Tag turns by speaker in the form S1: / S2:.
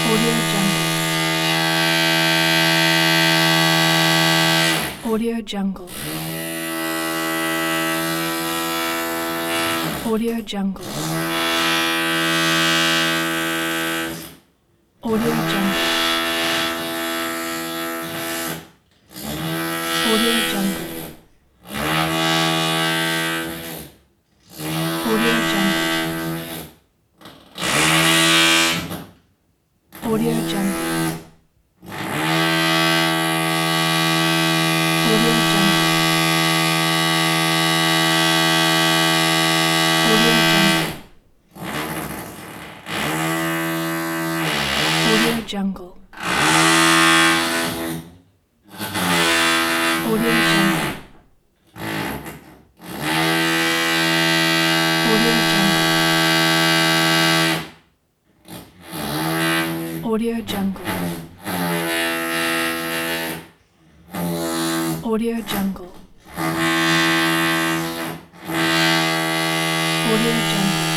S1: Audio Jungle. Audio Jungle. Audio Jungle. Audio Jungle. Audio Jungle. Audio Jungle. Audio Jungle. Audio Jungle. Audio Jungle. Audio Jungle. Audio Jungle. Audio Jungle. Audio Jungle. Audio Jungle.